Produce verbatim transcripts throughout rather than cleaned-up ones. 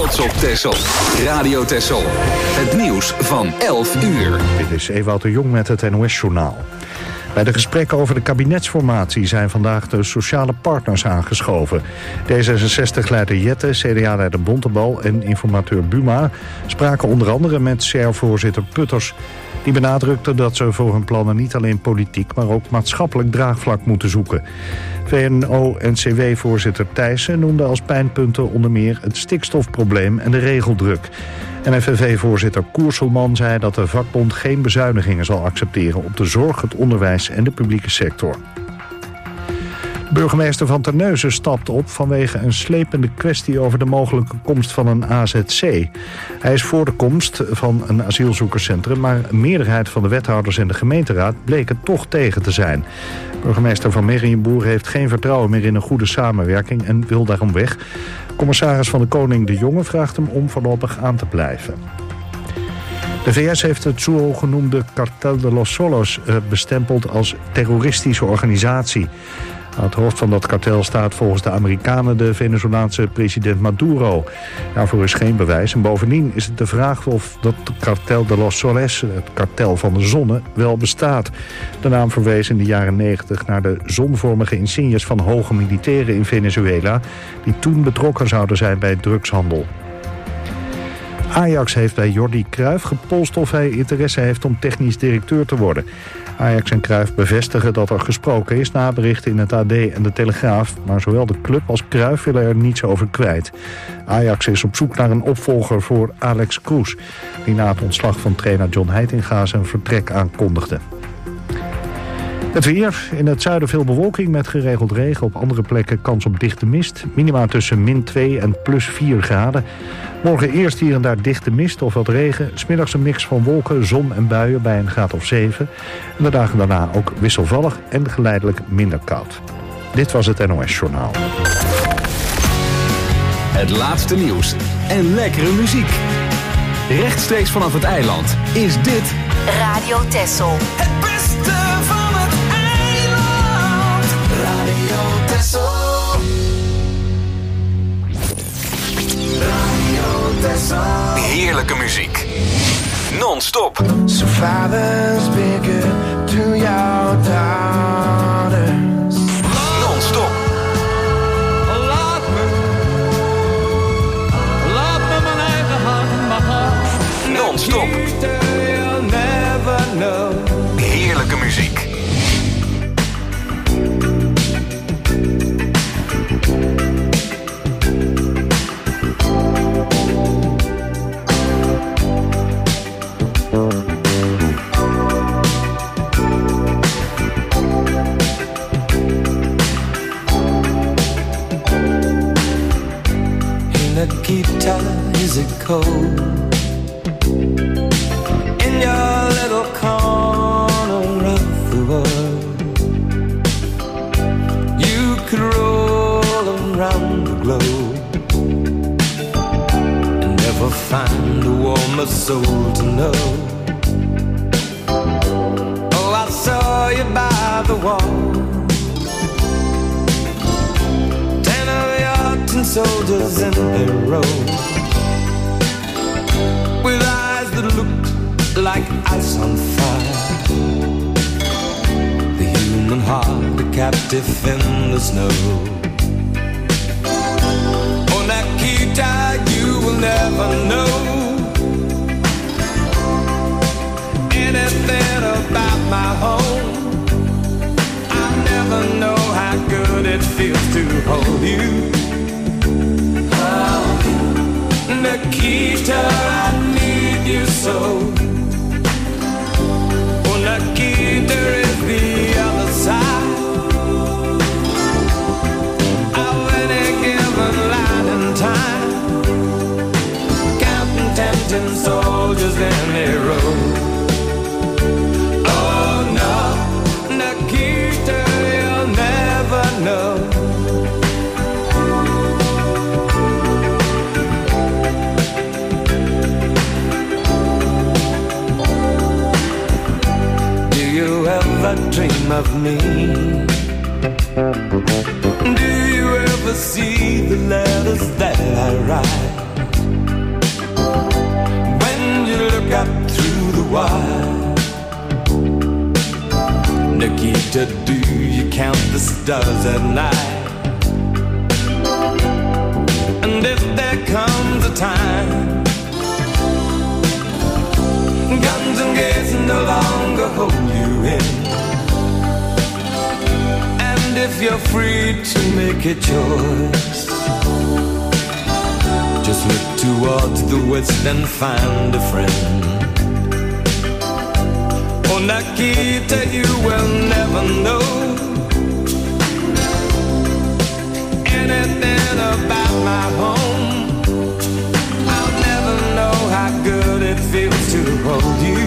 trots op Texel. Radio Texel. Het nieuws van elf uur. Dit is Ewout de Jong met het N O S-journaal. Bij de gesprekken over de kabinetsformatie zijn vandaag de sociale partners aangeschoven. D zesenzestig-leider Jette, C D A-leider Bontebal en informateur Buma spraken onder andere met C R O-voorzitter Putters. Die benadrukte dat ze voor hun plannen niet alleen politiek, maar ook maatschappelijk draagvlak moeten zoeken. V N O-N C W-voorzitter Thijssen noemde als pijnpunten onder meer het stikstofprobleem en de regeldruk. En F N V-voorzitter Koerselman zei dat de vakbond geen bezuinigingen zal accepteren op de zorg, het onderwijs en de publieke sector. De burgemeester van Terneuzen stapt op vanwege een slepende kwestie over de mogelijke komst van een A Z C. Hij is voor de komst van een asielzoekerscentrum, maar een meerderheid van de wethouders en de gemeenteraad bleken toch tegen te zijn. Burgemeester van Merienboer heeft geen vertrouwen meer in een goede samenwerking en wil daarom weg. Commissaris van de Koning De Jonge vraagt hem om voorlopig aan te blijven. De V S heeft het zogenoemde Cartel de los Solos bestempeld als terroristische organisatie. Aan het hoofd van dat kartel staat volgens de Amerikanen de Venezolaanse president Maduro. Daarvoor is geen bewijs en bovendien is het de vraag of dat Cartel de los Soles, het kartel van de zonne, wel bestaat. De naam verwees in de jaren negentig naar de zonvormige insignes van hoge militairen in Venezuela, die toen betrokken zouden zijn bij drugshandel. Ajax heeft bij Jordi Cruijff gepolst of hij interesse heeft om technisch directeur te worden. Ajax en Cruijff bevestigen dat er gesproken is na berichten in het A D en de Telegraaf. Maar zowel de club als Cruijff willen er niets over kwijt. Ajax is op zoek naar een opvolger voor Alex Kroes, die na het ontslag van trainer John Heitinga zijn vertrek aankondigde. Het weer. In het zuiden veel bewolking met geregeld regen. Op andere plekken kans op dichte mist. Minima tussen min twee en plus vier graden. Morgen eerst hier en daar dichte mist of wat regen. 's Middags een mix van wolken, zon en buien bij een graad of zeven. En de dagen daarna ook wisselvallig en geleidelijk minder koud. Dit was het N O S-journaal. Het laatste nieuws en lekkere muziek. Rechtstreeks vanaf het eiland is dit Radio Texel. Het beste van het eiland. Radio Texel. Radio Texel. heerlijke muziek. Non-stop. So fathers be good to your daughters. Non-stop. Laat me, laat me mijn eigen hand maar. Non-stop. You'll never know. Heerlijke muziek. Nikita, is it cold in your little corner of the world? You could roll around the globe and never find a warmer soul to know. Oh, I saw you by the wall, ten soldiers in their row, with eyes that looked like ice on fire. The human heart, a captive in the snow. Oh, Nikita, you will never know anything about my home. I never know how good it feels to hold you. Nikita, I need you so. Oh, Nikita is the other side of any given line in time, counting ten soldiers in a row. Oh no, Nikita, you'll never know. Dream of me? Do you ever see the letters that I write? does at night. And if there comes a time guns and gates no longer hold you in, and if you're free to make a choice, just look towards the west and find a friend. Oh, Nikita, you will never know anything about my home. I'll never know how good it feels to hold you.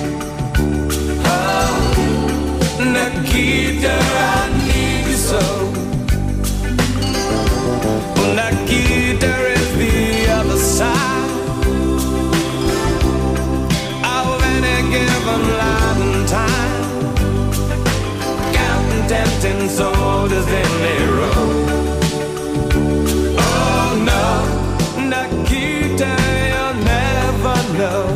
Oh, Nikita, I need you so. Oh, Nikita is the other side of any given life and time, counting tempting soldiers in their row. Oh no, Nikita, you'll never know.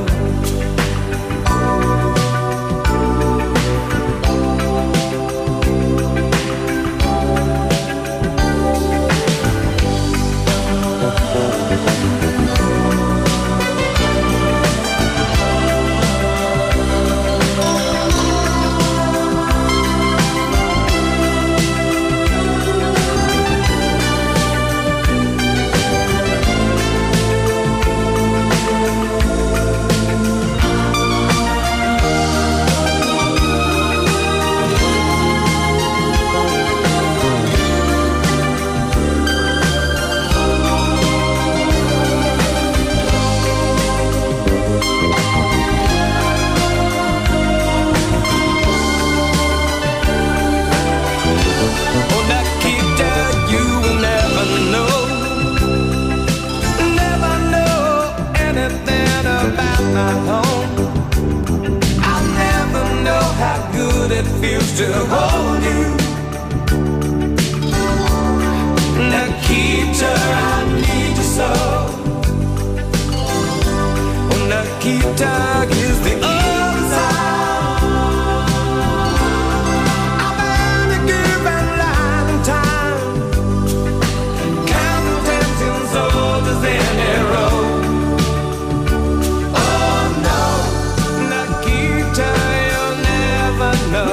It feels to hold you, Nikita, I need you so. Oh, Nikita is the other side of any given life and time, counting tempting soldiers in a row. Oh no, Nikita, you'll never know.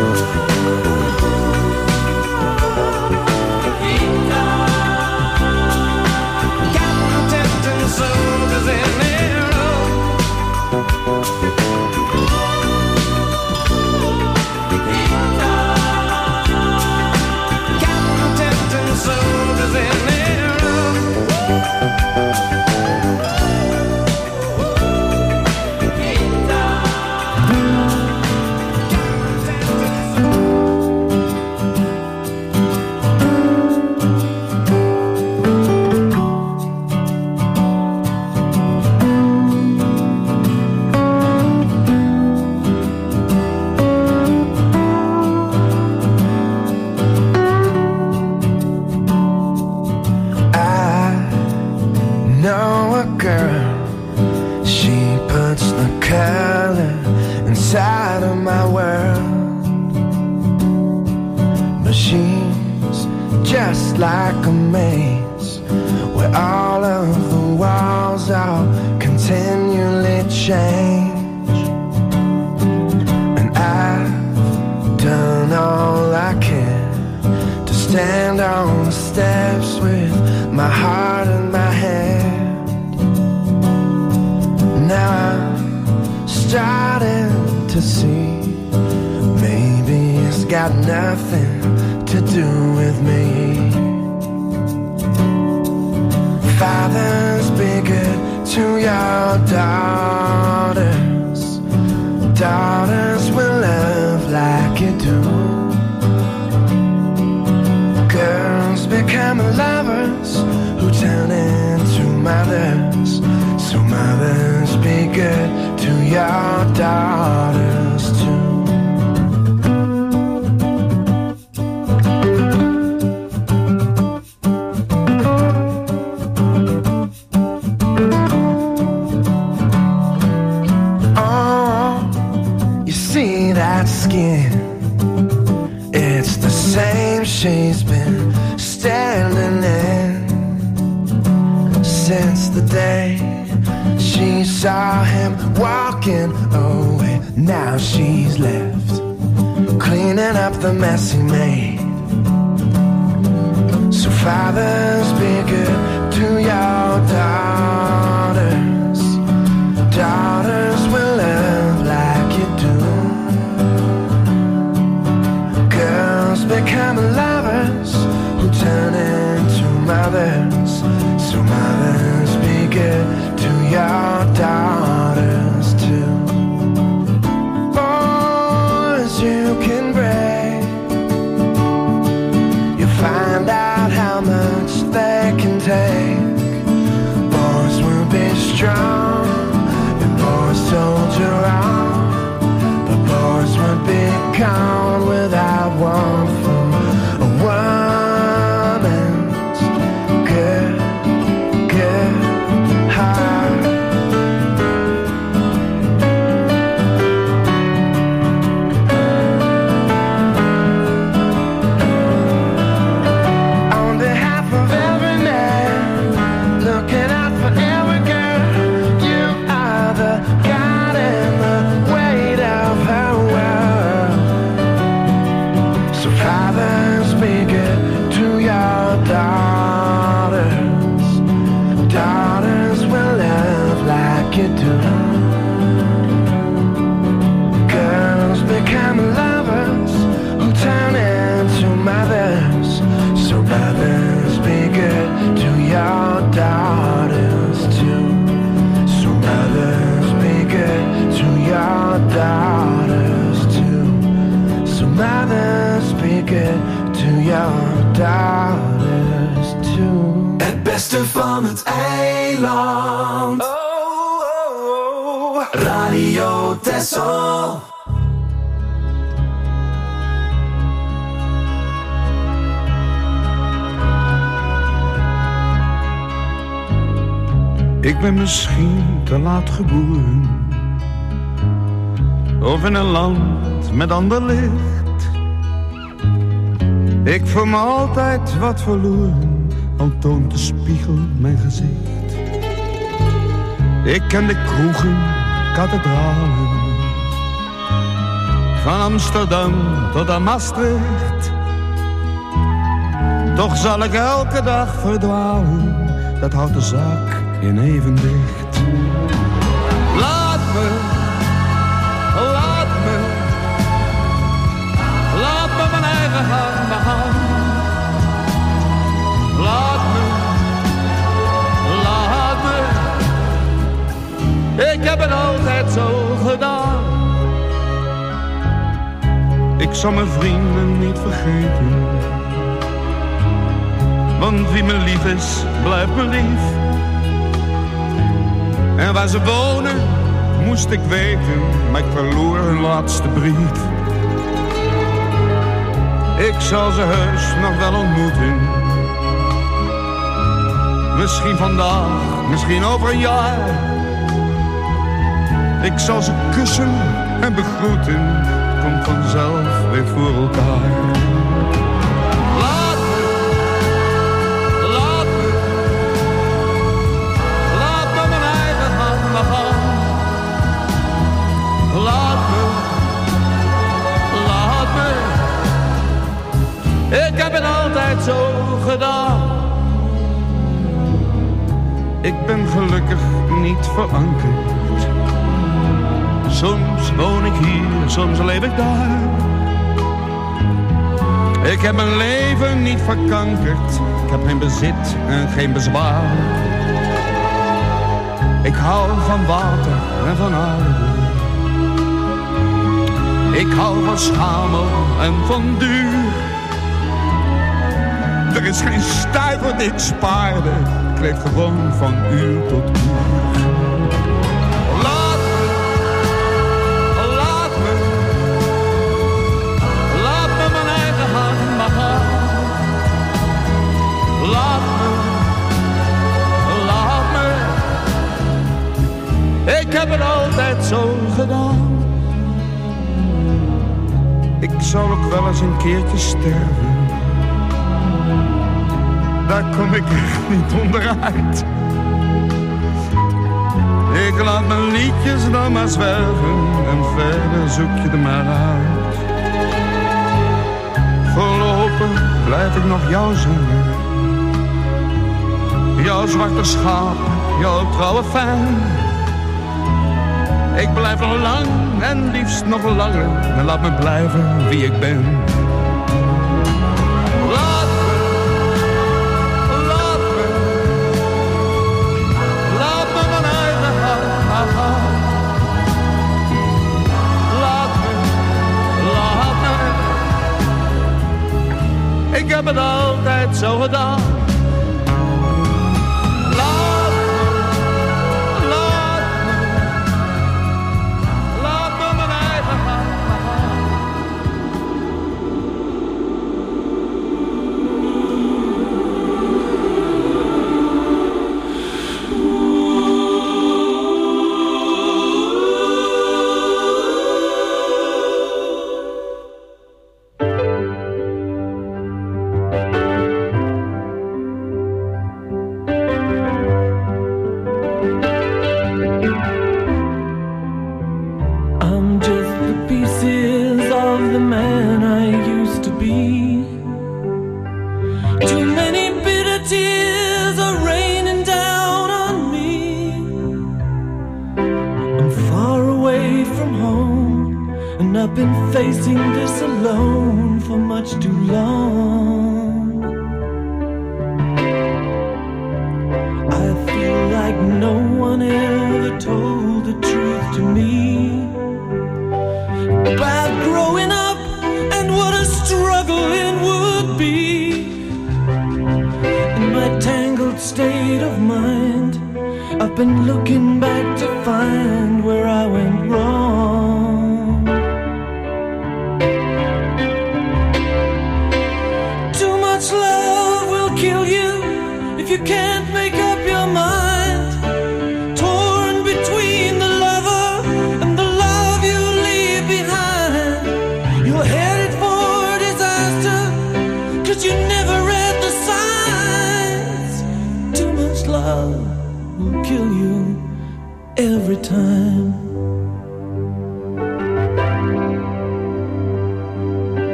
Like a maze where all of the walls are continually change, and I've done all I can to stand on the steps with my heart in my hand. Now I'm starting to see maybe it's got nothing to do with me. Fathers, be good to your daughters. Daughters will love like you do. Girls become lovers who turn into mothers. So mothers, be good to your daughters too. since the day she saw him walking away. Now she's left cleaning up the mess he made. So fathers, be good to your daughters. Daughters will love like you do. Girls become lovers who turn into mothers. So mothers, be good to your daughters too. Boys, you can break. You find out how much they can take. Boys will be strong and boys soldier on. But boys would be gone without one from a woman's good, good heart. On behalf of every man, looking out for every girl, you are the God and the weight of her world. So fathers, be good to your daughters. Daughters will love like you do. Girls become lovers who turn into mothers. So mothers, be good to your daughters too. So mothers, be good to your daughters too. So mothers, be good to your daughters too. Het beste van het eiland. Oh, oh, oh. Radio Texel. Ik ben misschien te laat geboren, of in een land met ander licht. Ik voel me altijd wat verloren, al toont de spiegel mijn gezicht. Ik ken de kroegen, kathedralen, van Amsterdam tot aan Maastricht. Toch zal ik elke dag verdwalen, dat houdt de zaak in evenwicht. Laat me, laat me, laat me mijn eigen hand begaan. Laat me, laat me, ik heb het altijd zo gedaan. Ik zal mijn vrienden niet vergeten, want wie me lief is, blijft me lief. En waar ze wonen, moest ik weten, maar ik verloor hun laatste brief. Ik zal ze heus nog wel ontmoeten. Misschien vandaag, misschien over een jaar. Ik zal ze kussen en begroeten, het komt vanzelf weer voor elkaar. Laat me, laat me, ik heb het altijd zo gedaan. Ik ben gelukkig niet verankerd. Soms woon ik hier, soms leef ik daar. Ik heb mijn leven niet verkankerd. Ik heb geen bezit en geen bezwaar. Ik hou van water en van aarde. Ik hou van schamel en van duur. Er is geen stuiver die ik spaarde. Ik leef gewoon van uur tot uur. Laat me, laat me, laat me mijn eigen hand maar gaan. Laat me, laat me, ik heb het altijd zo gedaan. Ik zal ook wel eens een keertje sterven. Daar kom ik echt niet onderuit. laat mijn liedjes dan maar zwerven en verder zoek je er maar uit. Voorlopig blijf ik nog jou zingen. Jouw zwarte schaap, jouw trouwe fan. Ik blijf nog lang en liefst nog langer. En laat me blijven wie ik ben. Laat me, laat me, laat me mijn eigen hart. Laat me, laat me. Ik heb het altijd zo gedaan.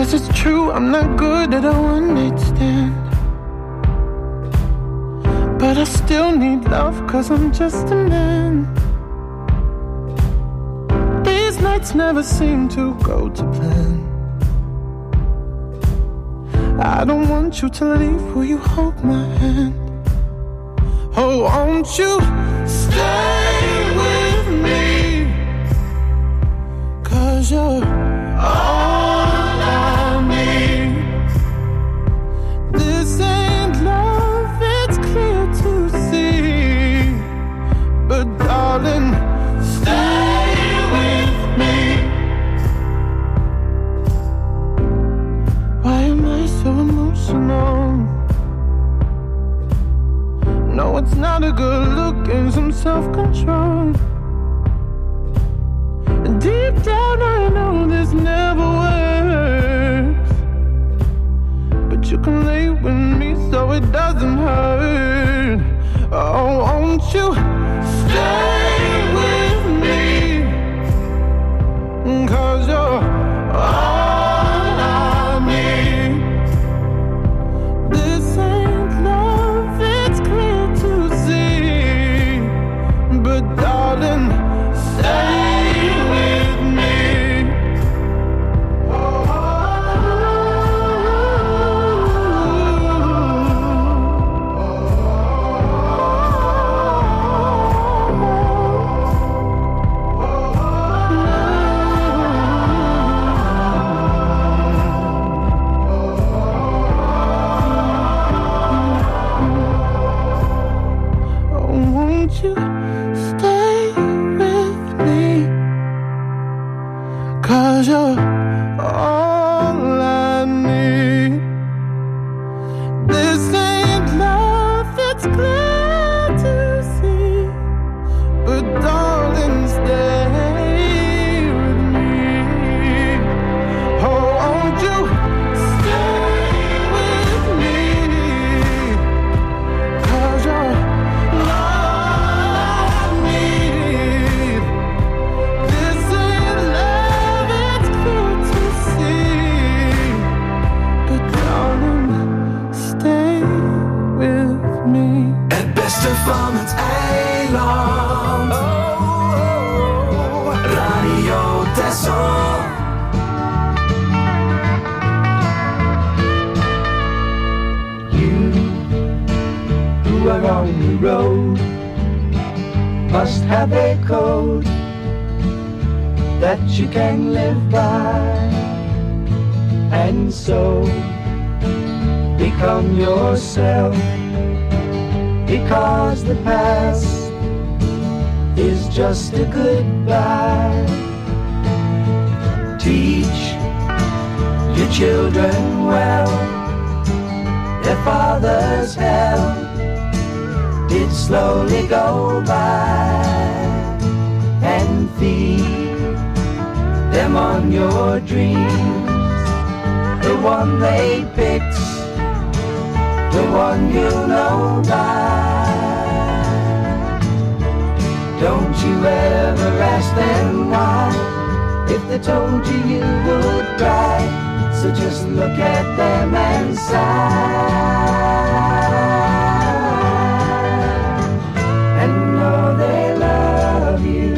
Yes, it's true, I'm not good at a one-night stand, but I still need love, cause I'm just a man. These nights never seem to go to plan. I don't want you to leave, will you hold my hand? Oh, won't you stay with me? Cause you're all I need. This ain't love, it's clear to see, but darling, stay with me. Why am I so emotional? No, it's not a good look and some self-control. And deep down I know this never works, but you can lay with me so it doesn't hurt. Oh, won't you stay with me? Cause you're all I need. This ain't love, it's clear to see, but darling, stay with me. Won't you stay with me? Cause you're all I need. This ain't love, it's clear to see, but darling, stay with me. Oh, won't you stay with me? Cause you're van het eiland. Oh, oh, oh. Radio Texel. You who are on the road must have a code that you can live by, and so become yourself. Because the past is just a goodbye. Teach your children well. Their father's hell did slowly go by, and feed them on your dreams, the one they picked, the one you know by. Don't you ever ask them why, if they told you you would cry. So just look at them and sigh, and know they love you.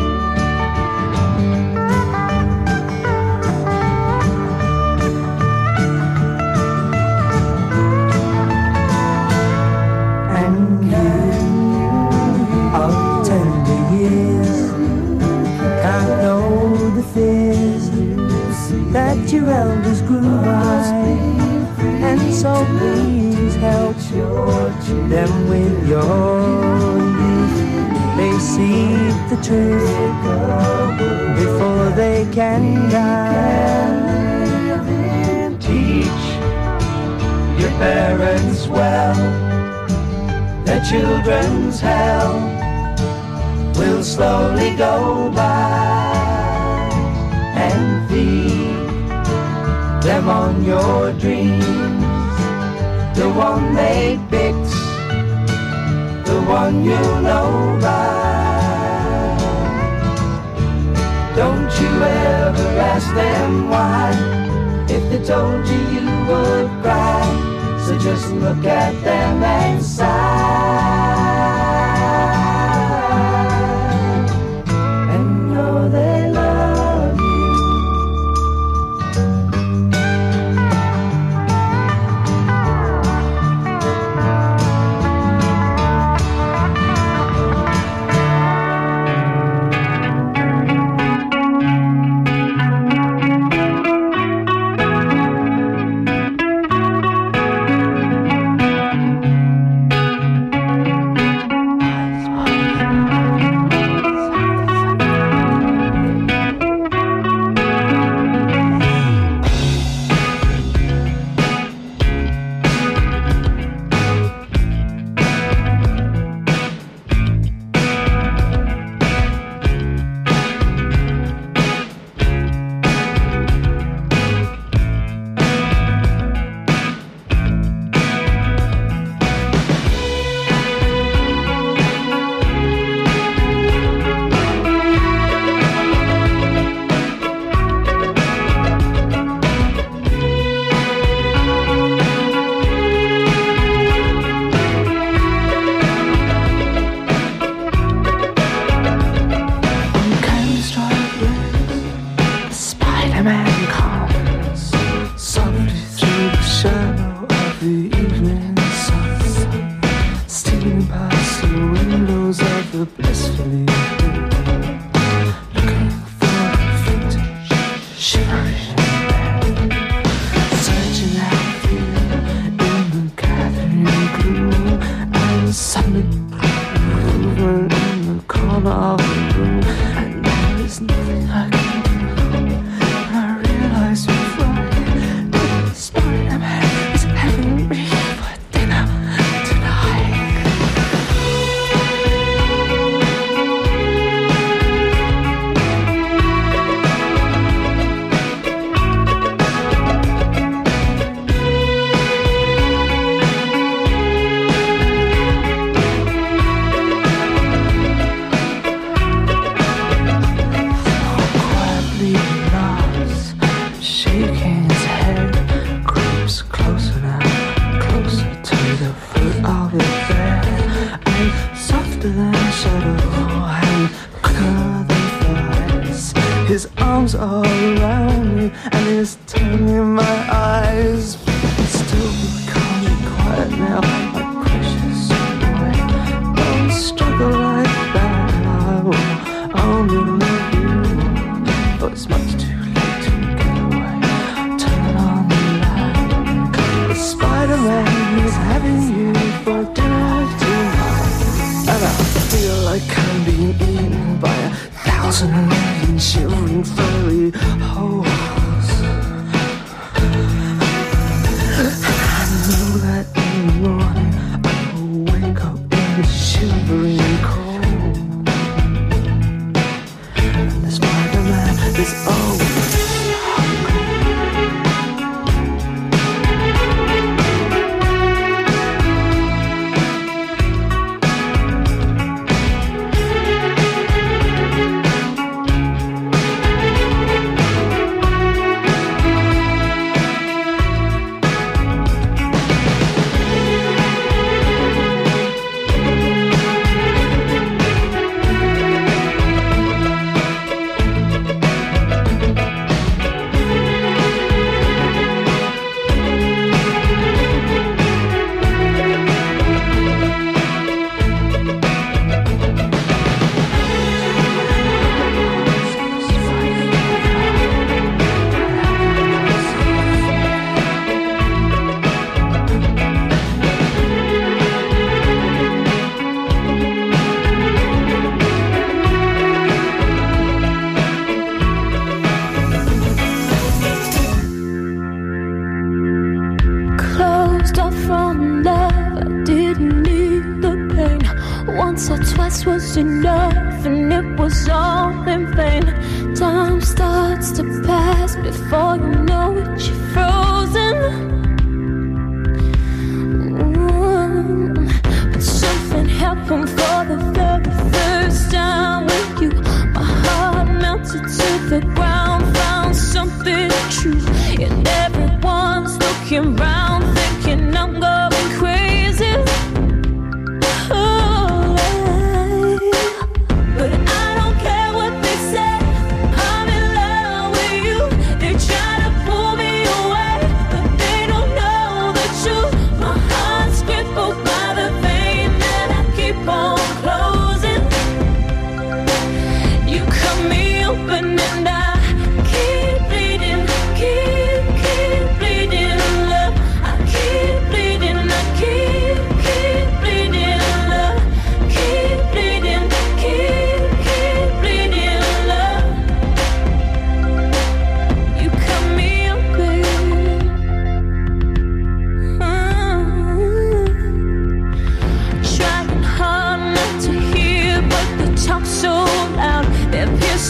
That your elders grew by, and so please help them with your youth. They see the truth before they can die. Teach your parents well, their children's hell will slowly go by, and feed them on your dreams, the one they picked, the one you know by. Don't you ever ask them why, if they they told you you would cry. So just look at them and sigh, and know they love you. Was enough and it was all in vain. Time starts to pass before you know it, you're frozen. Ooh. But something happened for the very first time with you. My heart melted to the ground, found something true. You never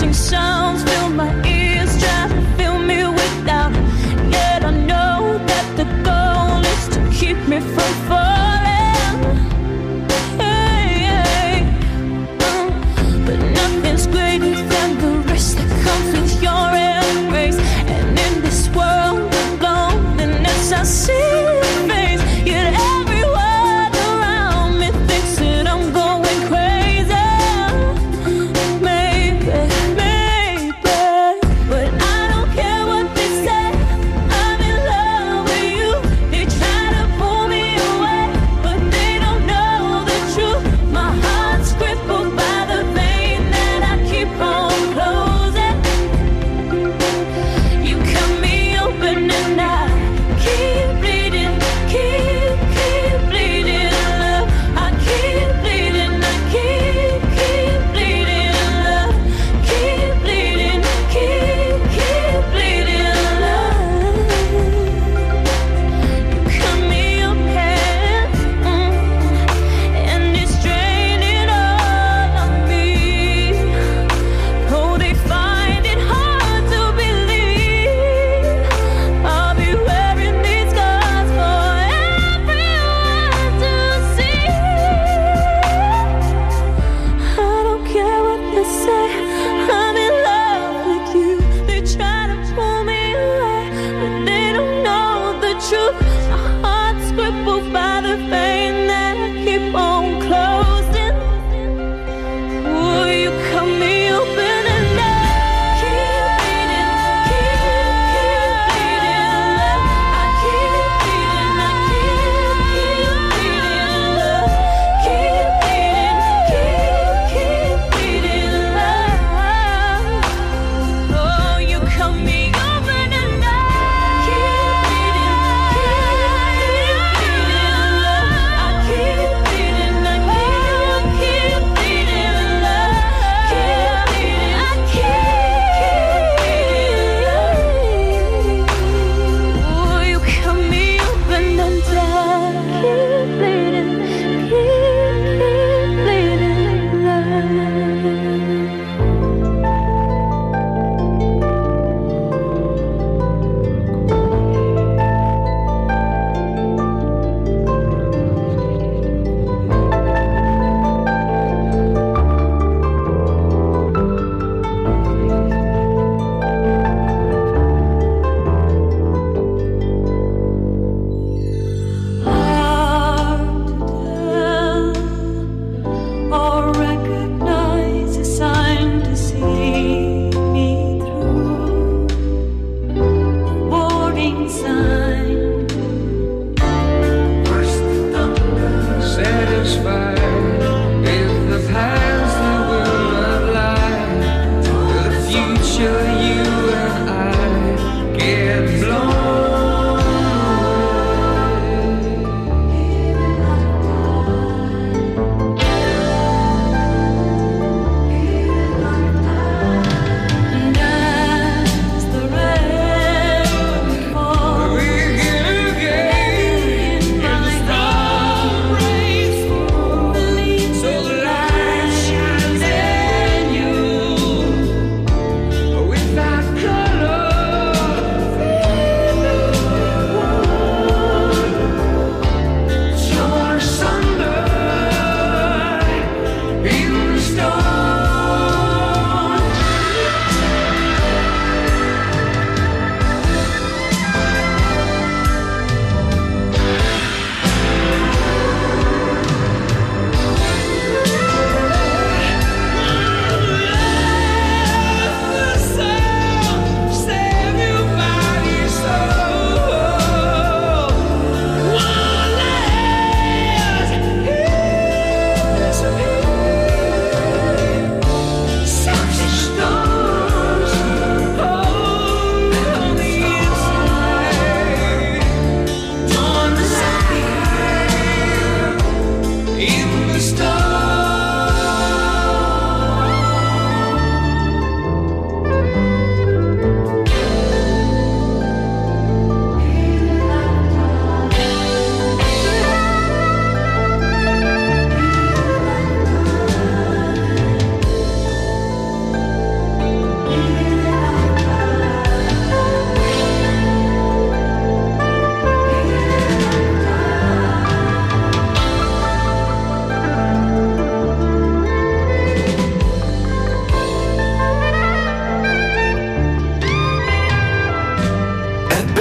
piercing sounds fill my ears, try to fill me with doubt. Yet I know that the goal is to keep me from falling. Hey, hey. Uh, but nothing's greater than the risk that comes with your embrace. And in this world of loneliness, I see your face. Yet everyone around me thinks that I'm going crazy. Maybe, maybe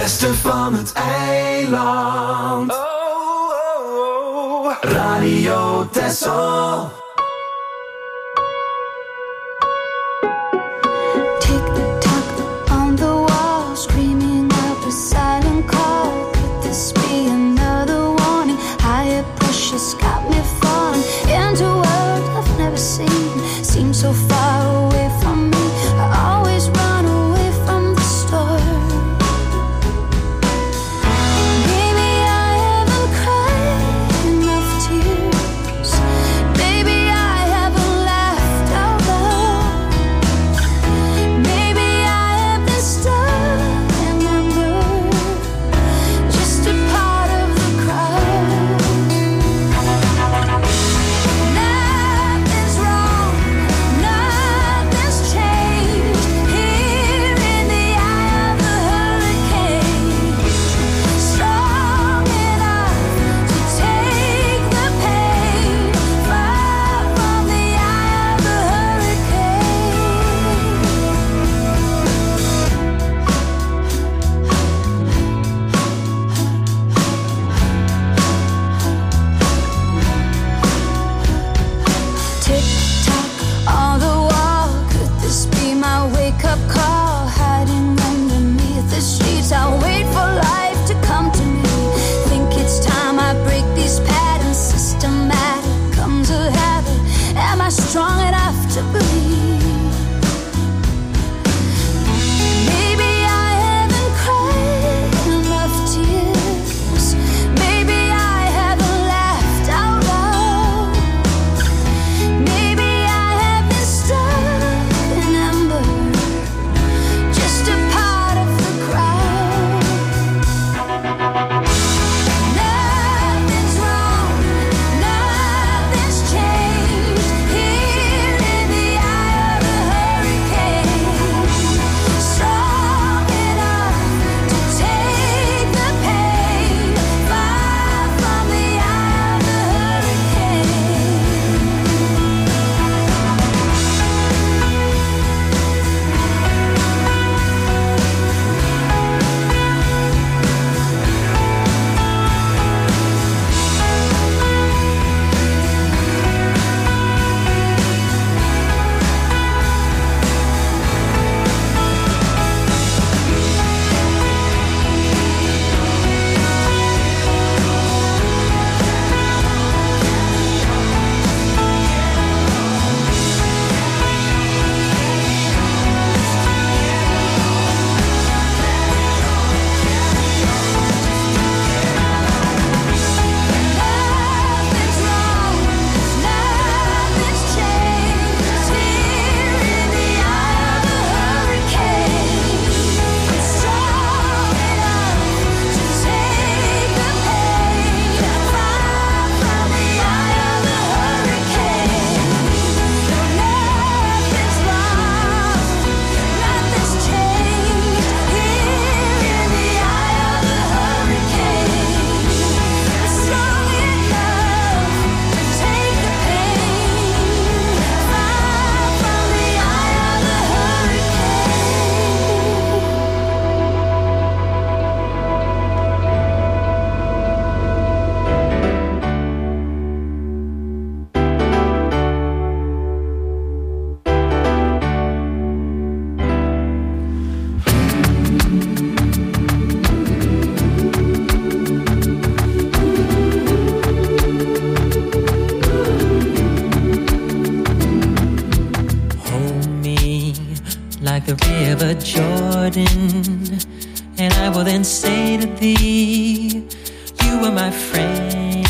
beste van het eiland. Oh, oh, oh. Radio Texel. Got me falling into a world I've never seen. Seems so far away from me. I always run away from the storm. Maybe I haven't cried enough tears. Maybe I haven't laughed out loud. Maybe I have been stuck in anger, just a part of the crowd. Strong enough to believe. Maybe I haven't cried enough tears. Maybe I haven't laughed out loud. Maybe I have been stuck in amber, just a part of the crowd. Nothing's wrong, nothing's changed. the river Jordan, and I will then say to thee, you are my friend.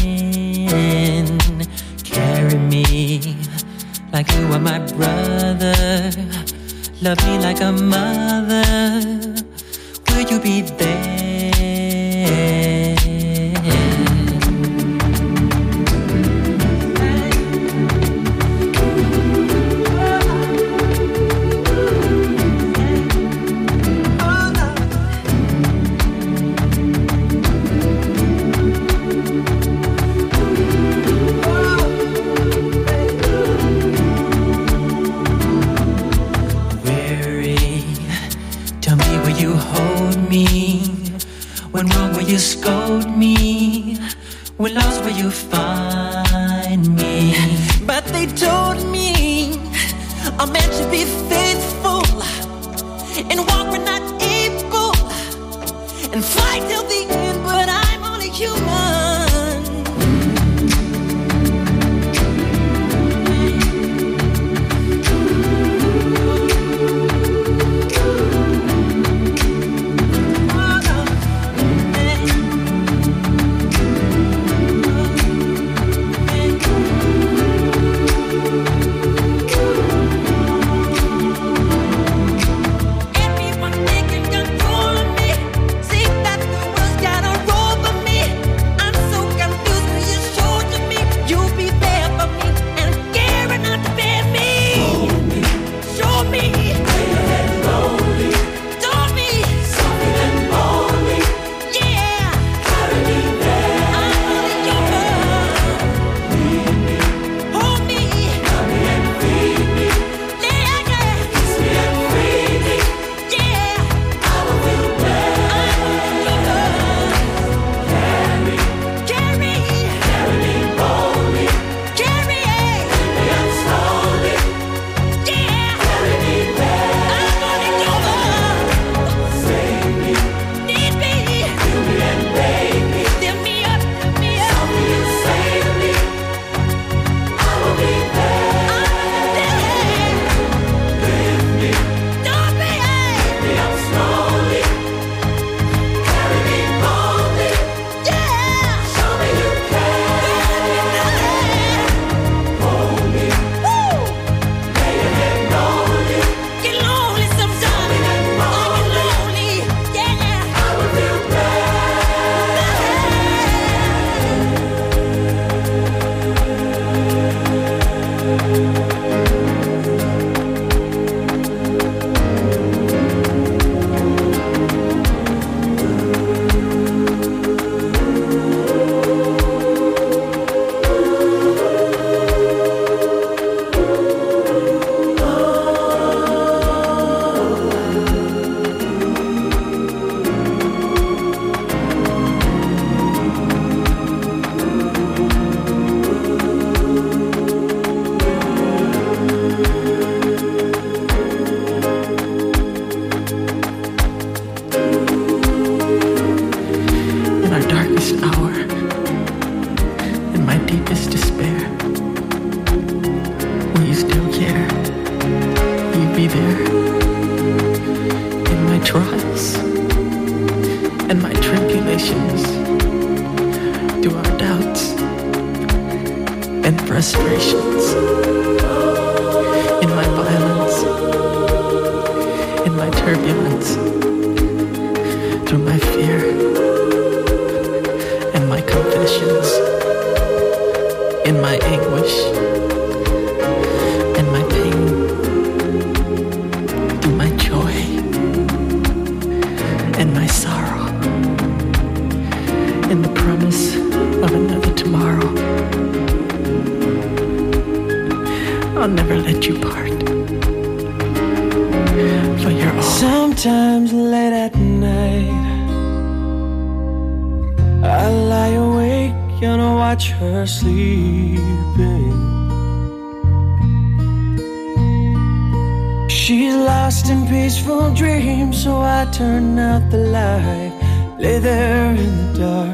Carry me like you are my brother. Love me like a mother. Will you be there? You hold me We're lost where you find me. But they told me a man should be faithful and walk when not able and fight till the end, but I'm only human. Sometimes late at night I lie awake and I watch her sleeping. She's lost in peaceful dreams, so I turn out the light, lay there in the dark.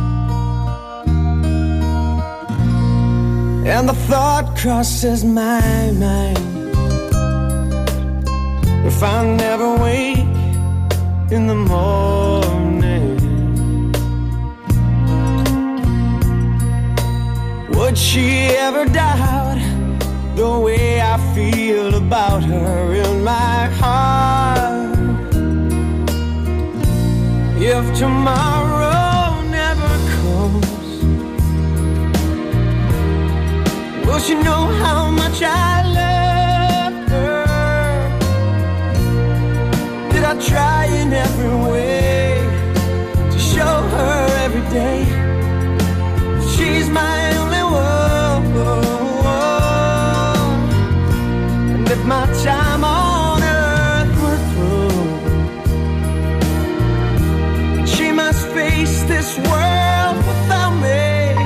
And the thought crosses my mind, if I never wake in the morning, would she ever doubt the way I feel about her in my heart? If tomorrow never comes, will she know how much I love her? Did I try in every way to show her every day she's my only one? And if my time on earth were through, and she must face this world without me,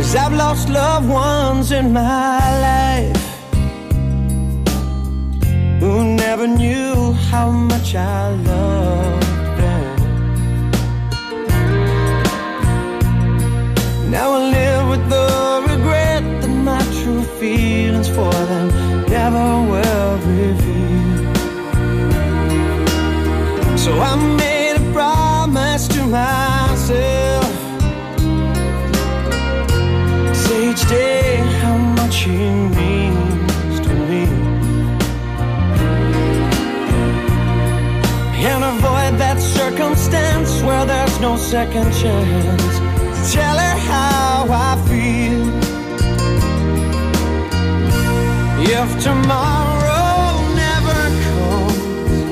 'cause I've lost loved ones in my life who never knew how much I loved them. Now I live with the regret that my true feelings for them never will reveal. So I made a promise to myself, say each day how much he means to me, and avoid that circumstance where there's no second chance to tell her how I feel. If tomorrow never comes,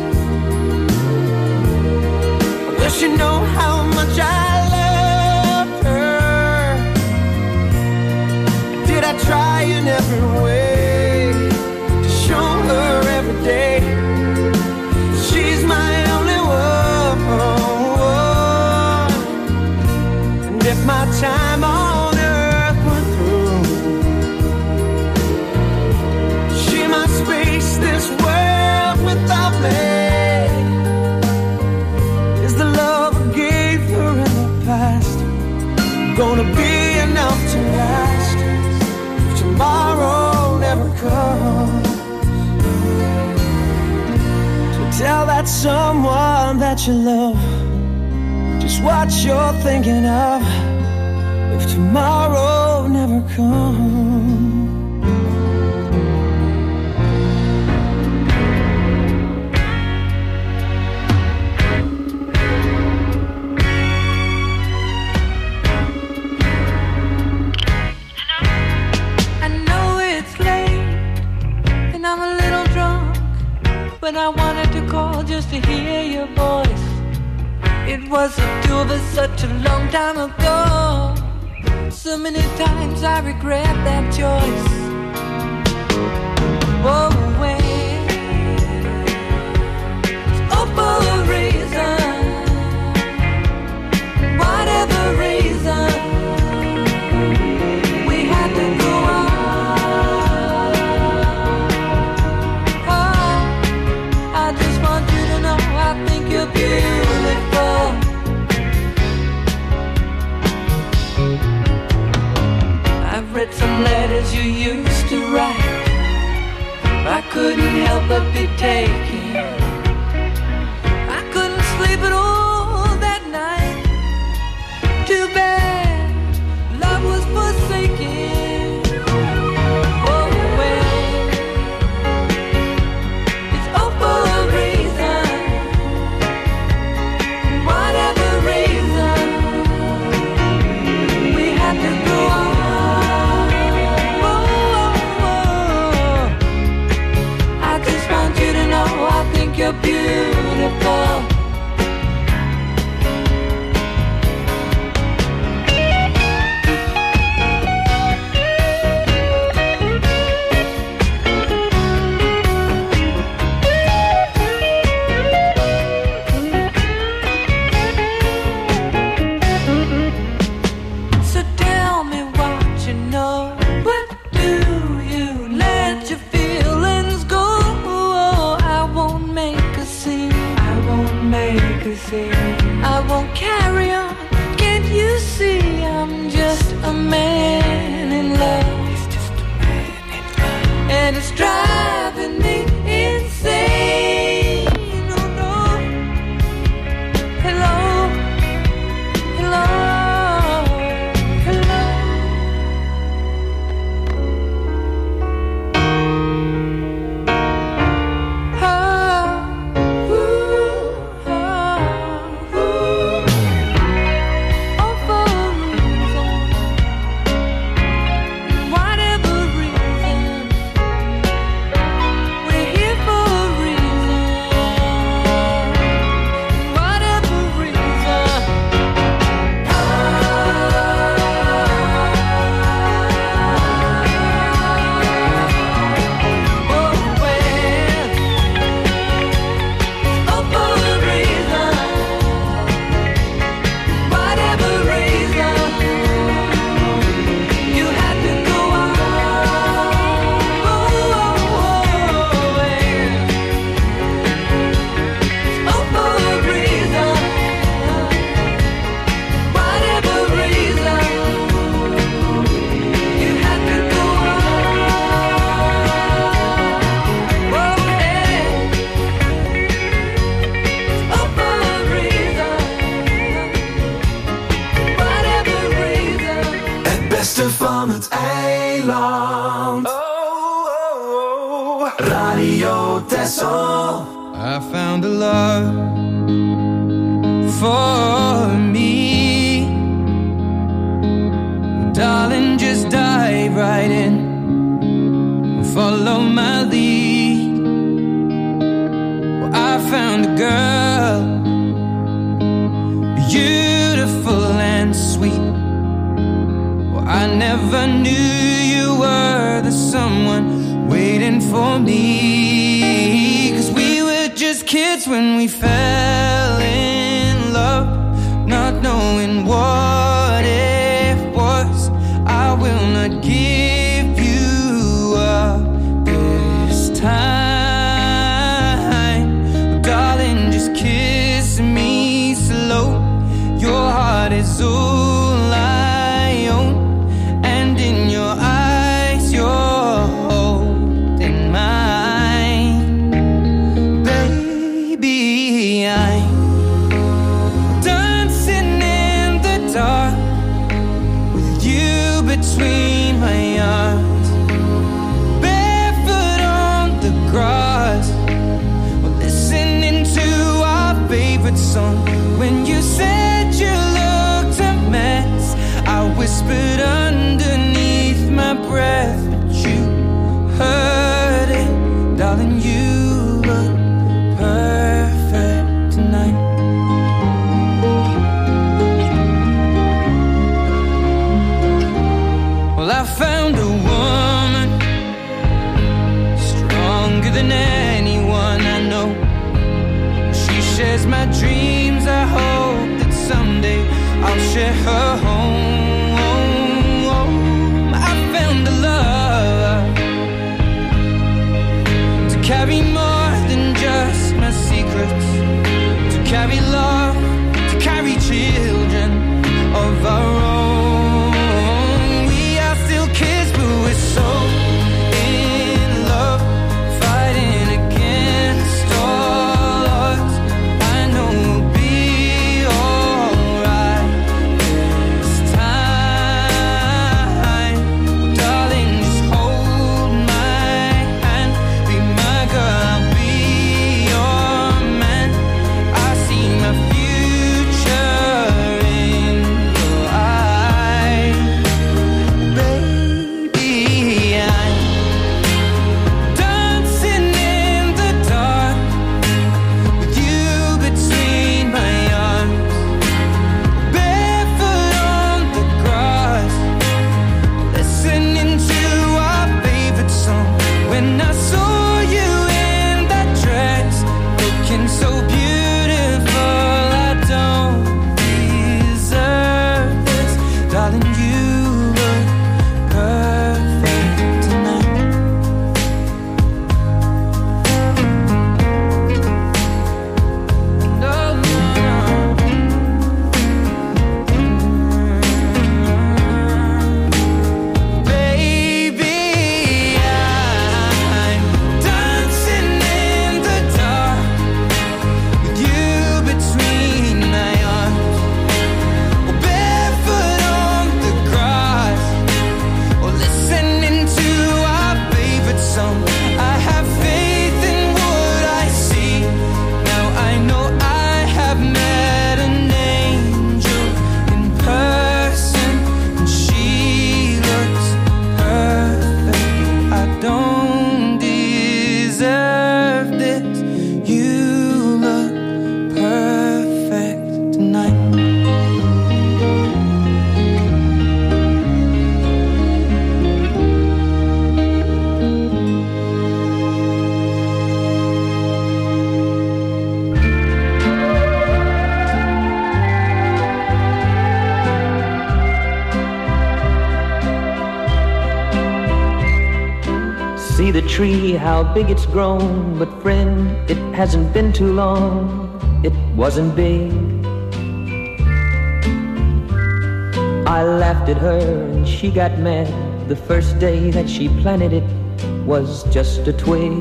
I wish you know how much I love her. Did I try in every way to show her every day she's my only one? And if my time on earth were through, she must face this world without me. Is the love I gave her in the past gonna be enough to last if tomorrow never comes? So tell that someone that you love just what you're thinking of if tomorrow never comes. But I wanted to call just to hear your voice. It was the two of us such a long time ago. So many times I regret that choice. Oh, when it's all for a reason, whatever reason, we had to go on. Beautiful. I've read some letters you used to write. I couldn't help but be taken. I couldn't sleep at all that night. Too bad love was forsaken. Oh well, it's all for a reason. Whatever reason, we had to go on. Oh, oh, oh. I just want you to know I think you're beautiful. I won't carry on. Can't you see I'm just a man in love? He's just a man in love, and it's driving me insane. Oh no. Hello, hello, hello. Oh, ooh, oh, ooh. Oh, for a reason, whatever reason, soul. I found a love for me. Darling, just dive right in, follow my lead. Well, I found a girl, beautiful and sweet. Well, I never knew you were the someone waiting for me. 'Cause we were just kids when we fell in love, not knowing what it was. I will not give you up this time. Darling, just kiss me slow. Your heart is all I own, and in your eyes you're holding mine. Baby, I'm dancing in the dark with you between my arms, barefoot on the grass, listening to our favorite song. When you said you looked a mess, I whispered underneath my breath, but you heard it. Darling, you look perfect tonight. Well, I found a woman stronger than anyone I know. She shares my dreams. I hope that someday I'll share her home. I found a love to carry more than just my secrets, to carry love, to carry children of our own. We are still kids, but we're so in love, fighting against all odds. I know we'll be alright this time. Darling, just hold my hand, be my girl, I'll be your man. I see my future in your eyes. Baby, I'm dancing in the dark with you between my arms, barefoot on the grass, listening to our favorite song. When I saw you in that dress, looking so beautiful, I don't deserve this. Darling, you look perfect tonight. No, no, baby, I'm dancing in the dark with you between my arms, or barefoot on the grass, or listening to our favorite song. I have faith in what I see. Now I know I have met an angel in person, and she looks perfect. I don't deserve this. You look perfect tonight. See the tree, how big it's grown. But friend, it hasn't been too long. It wasn't big. I laughed at her and she got mad. The first day that she planted it was just a twig.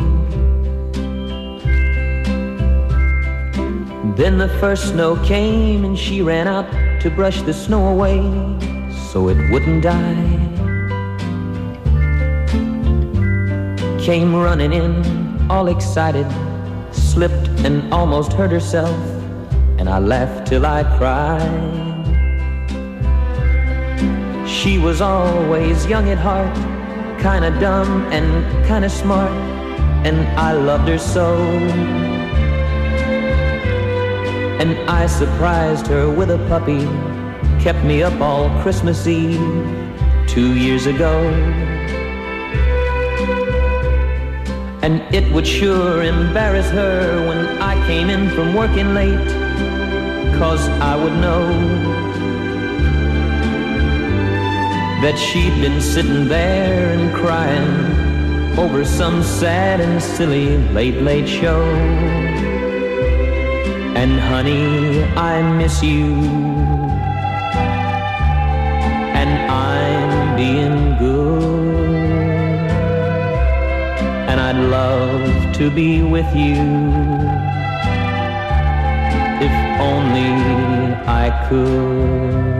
Then the first snow came and she ran out to brush the snow away so it wouldn't die. Came running in all excited, slipped and almost hurt herself, and I laughed till I cried. She was always young at heart, kinda dumb and kinda smart, and I loved her so. And I surprised her with a puppy, kept me up all Christmas Eve two years ago. And it would sure embarrass her when I came in from working late, 'cause I would know that she'd been sitting there and crying over some sad and silly late, late show. And honey, I miss you, and I'm being good, and I'd love to be with you if only I could.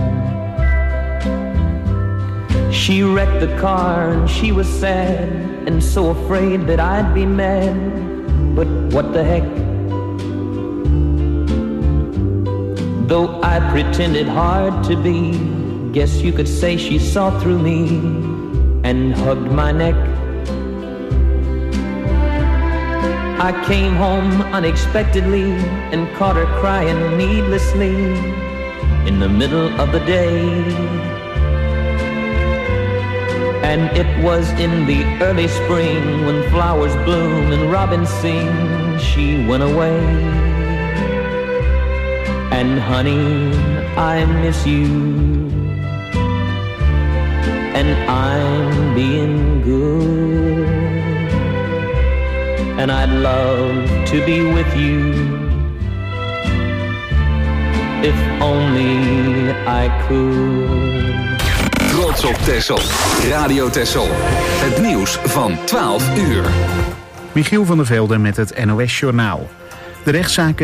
She wrecked the car and she was sad and so afraid that I'd be mad, but what the heck? Though I pretended hard to be, guess you could say she saw through me and hugged my neck. I came home unexpectedly and caught her crying needlessly in the middle of the day. And it was in the early spring when flowers bloom and robins sing, she went away. And honey, I miss you, and I'm being good, and I'd love to be with you if only I could. Trots op Texel. Radio Texel. Het nieuws van twaalf uur. Michiel van der Velde met het N O S Journaal. De rechtszaak